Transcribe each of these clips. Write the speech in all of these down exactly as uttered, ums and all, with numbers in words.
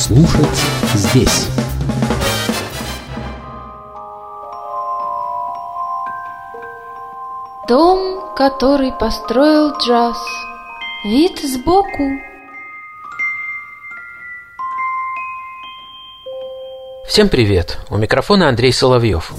Слушать здесь. Дом, который построил джаз. Вид сбоку. Всем привет! У микрофона Андрей Соловьев.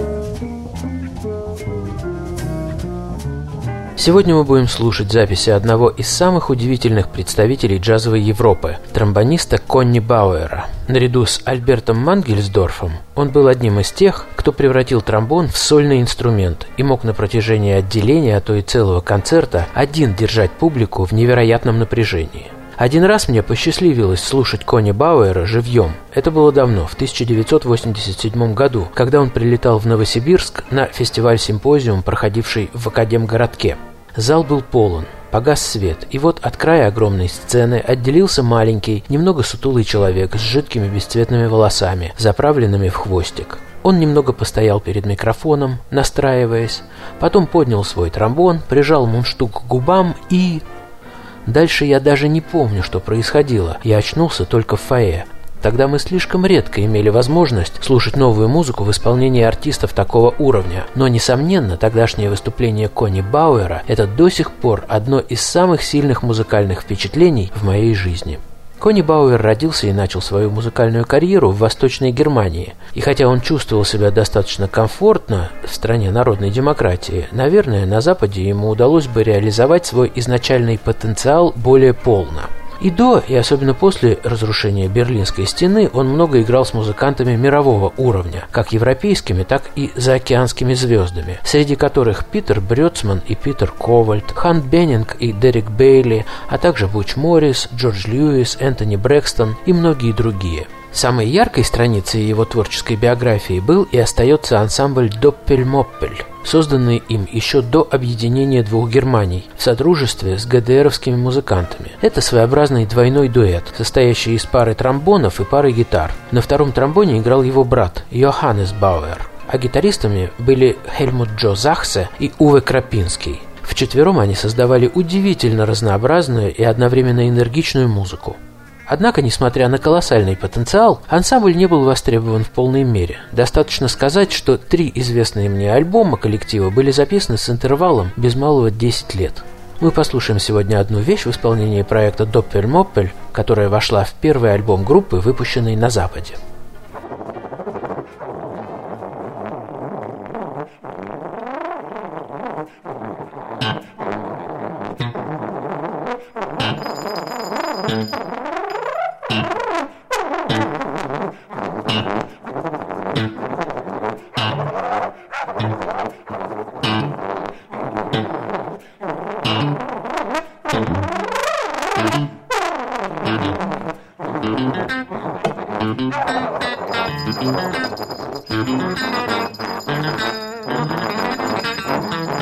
Сегодня мы будем слушать записи одного из самых удивительных представителей джазовой Европы – тромбониста Конни Бауэра. Наряду с Альбертом Мангельсдорфом он был одним из тех, кто превратил тромбон в сольный инструмент и мог на протяжении отделения, а то и целого концерта, один держать публику в невероятном напряжении. Один раз мне посчастливилось слушать Конни Бауэра живьем. Это было давно, в тысяча девятьсот восемьдесят седьмом году, когда он прилетал в Новосибирск на фестиваль-симпозиум, проходивший в Академгородке. Зал был полон, погас свет, и вот от края огромной сцены отделился маленький, немного сутулый человек с жидкими бесцветными волосами, заправленными в хвостик. Он немного постоял перед микрофоном, настраиваясь, потом поднял свой тромбон, прижал мундштук к губам и... Дальше я даже не помню, что происходило. Я очнулся только в фойе. Тогда мы слишком редко имели возможность слушать новую музыку в исполнении артистов такого уровня. Но, несомненно, тогдашнее выступление Конни Бауэра – это до сих пор одно из самых сильных музыкальных впечатлений в моей жизни. Конни Бауэр родился и начал свою музыкальную карьеру в Восточной Германии. И хотя он чувствовал себя достаточно комфортно в стране народной демократии, наверное, на Западе ему удалось бы реализовать свой изначальный потенциал более полно. И до, и особенно после разрушения Берлинской стены он много играл с музыкантами мирового уровня, как европейскими, так и заокеанскими звездами, среди которых Питер Брёцман и Питер Ковальд, Хан Беннинг и Дерек Бейли, а также Буч Моррис, Джордж Льюис, Энтони Брэкстон и многие другие. Самой яркой страницей его творческой биографии был и остается ансамбль «Доппель-Моппель», созданный им еще до объединения двух Германий в содружестве с ГДРовскими музыкантами. Это своеобразный двойной дуэт, состоящий из пары тромбонов и пары гитар. На втором тромбоне играл его брат Йоханнес Бауэр, а гитаристами были Хельмут Джо Захсе и Уве Крапинский. Вчетвером они создавали удивительно разнообразную и одновременно энергичную музыку. Однако, несмотря на колоссальный потенциал, ансамбль не был востребован в полной мере. Достаточно сказать, что три известные мне альбома коллектива были записаны с интервалом без малого десять лет. Мы послушаем сегодня одну вещь в исполнении проекта «Доппель-Моппель», которая вошла в первый альбом группы, выпущенный на Западе.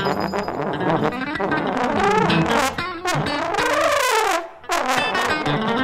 Thank you.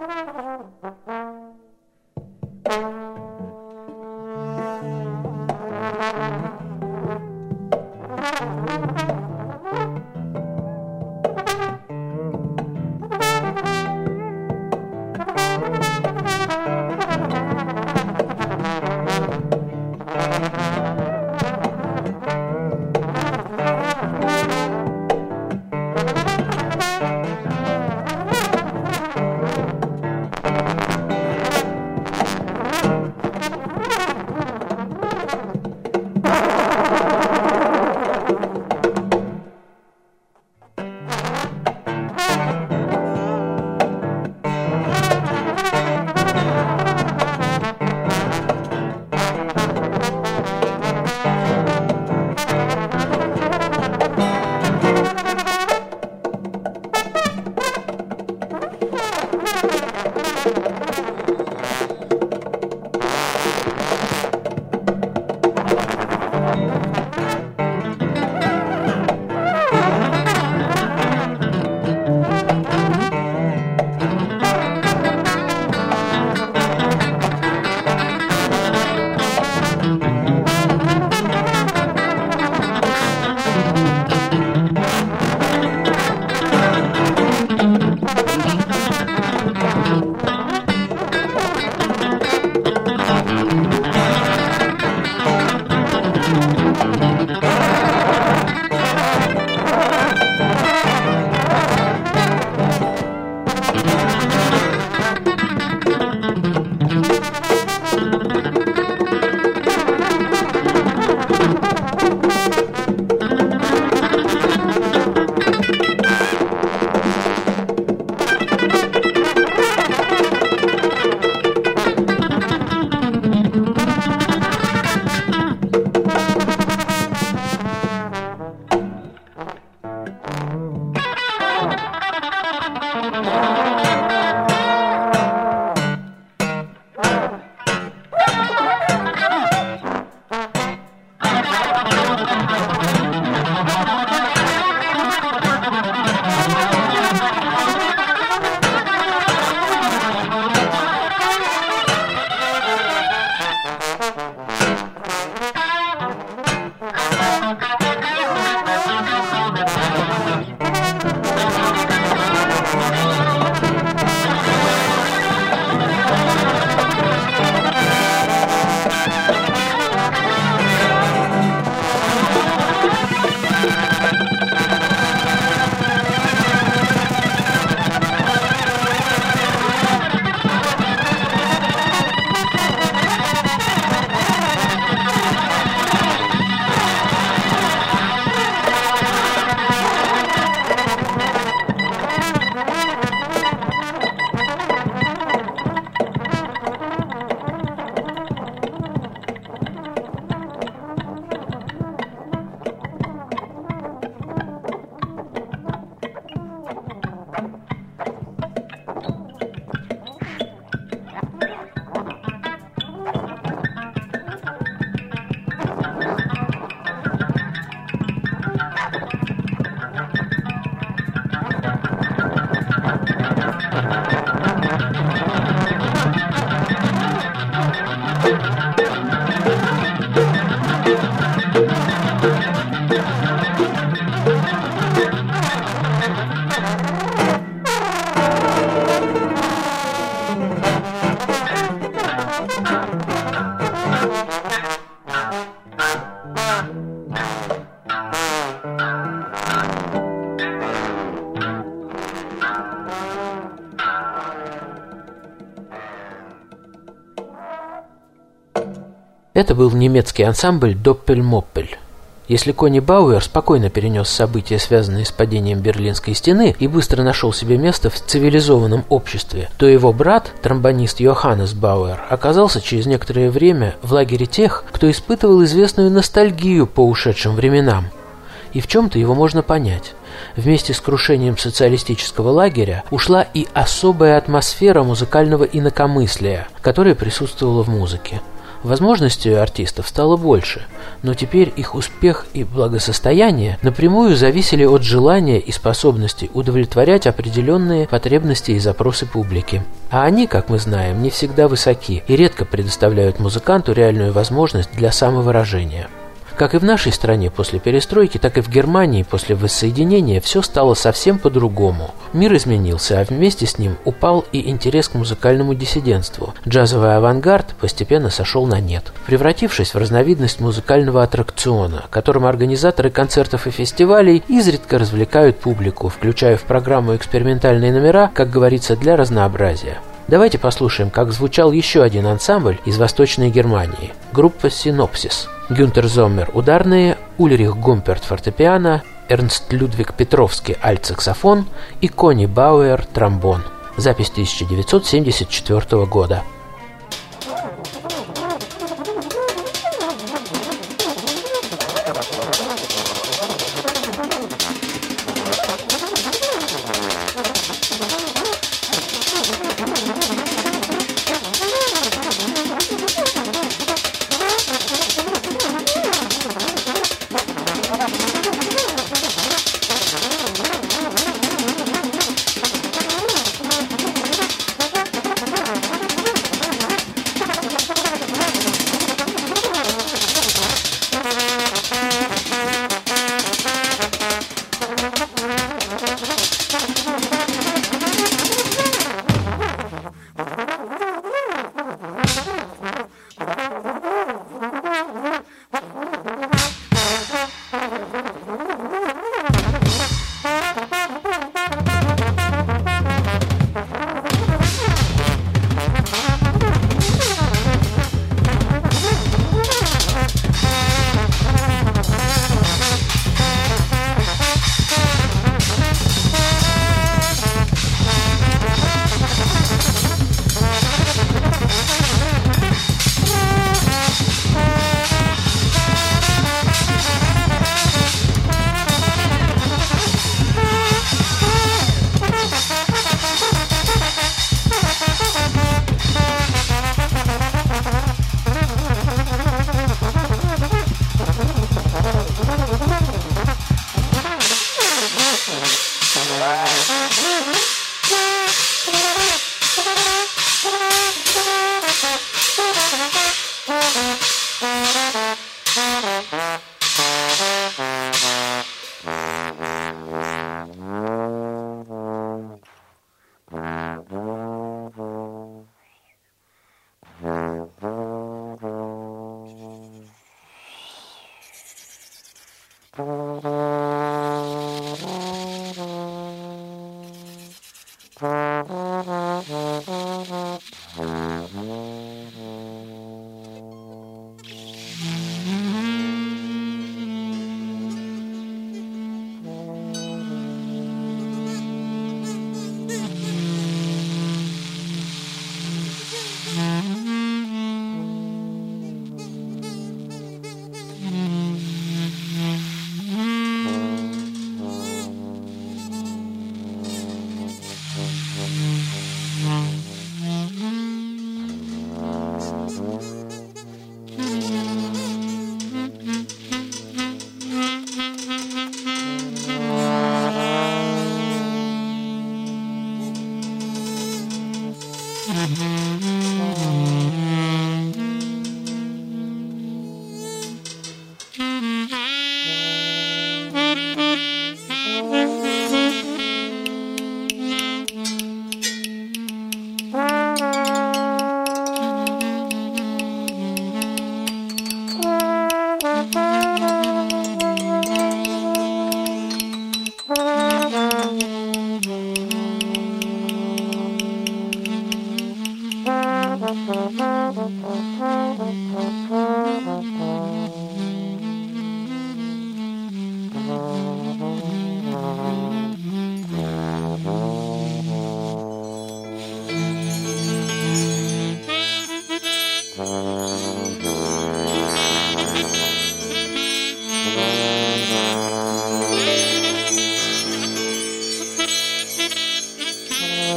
Это был немецкий ансамбль «Доппель-Моппель». Если Конни Бауэр спокойно перенес события, связанные с падением Берлинской стены, и быстро нашел себе место в цивилизованном обществе, то его брат, тромбонист Йоханнес Бауэр, оказался через некоторое время в лагере тех, кто испытывал известную ностальгию по ушедшим временам. И в чем-то его можно понять. Вместе с крушением социалистического лагеря ушла и особая атмосфера музыкального инакомыслия, которая присутствовала в музыке. Возможностей у артистов стало больше, но теперь их успех и благосостояние напрямую зависели от желания и способности удовлетворять определенные потребности и запросы публики. А они, как мы знаем, не всегда высоки и редко предоставляют музыканту реальную возможность для самовыражения. Как и в нашей стране после перестройки, так и в Германии после воссоединения все стало совсем по-другому. Мир изменился, а вместе с ним упал и интерес к музыкальному диссидентству. Джазовый авангард постепенно сошел на нет, превратившись в разновидность музыкального аттракциона, которым организаторы концертов и фестивалей изредка развлекают публику, включая в программу экспериментальные номера, как говорится, для разнообразия. Давайте послушаем, как звучал еще один ансамбль из Восточной Германии – группа «Синопсис». Гюнтер Зоммер – ударные, Ульрих Гумперт – фортепиано, Эрнст Людвиг Петровский – альт-саксофон и Конни Бауэр – тромбон. Запись тысяча девятьсот семьдесят четвёртого года.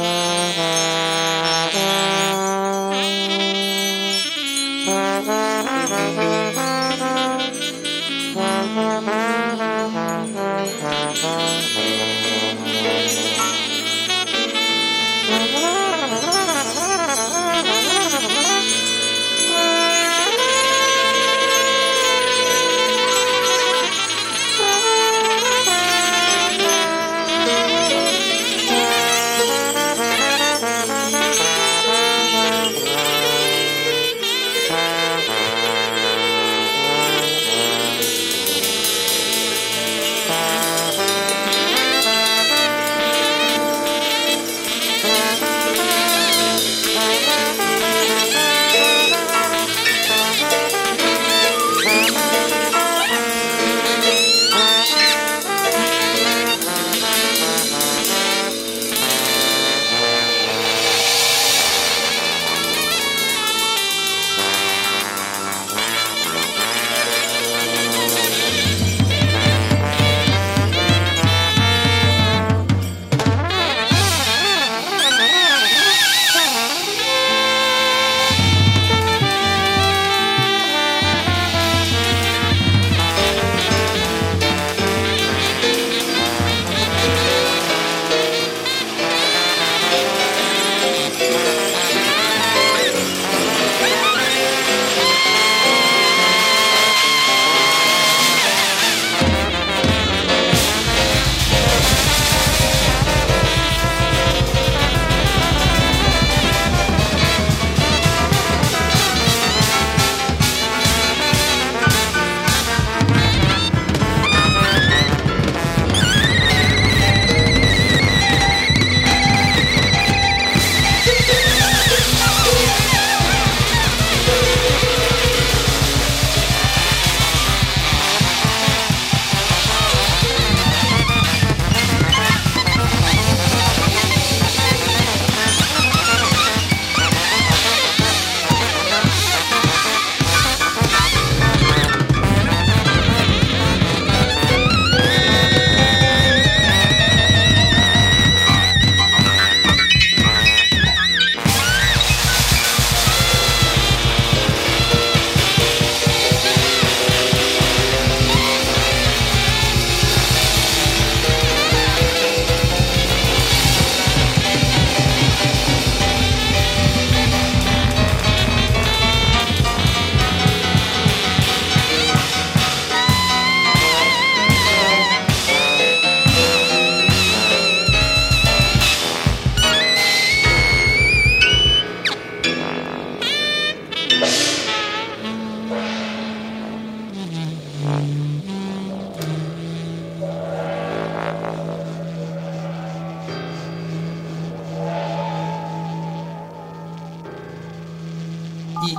Thank you.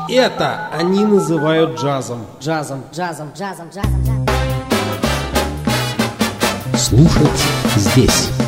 это они называют джазом. Джазом, джазом, джазом, джазом, джазом. Слушать здесь.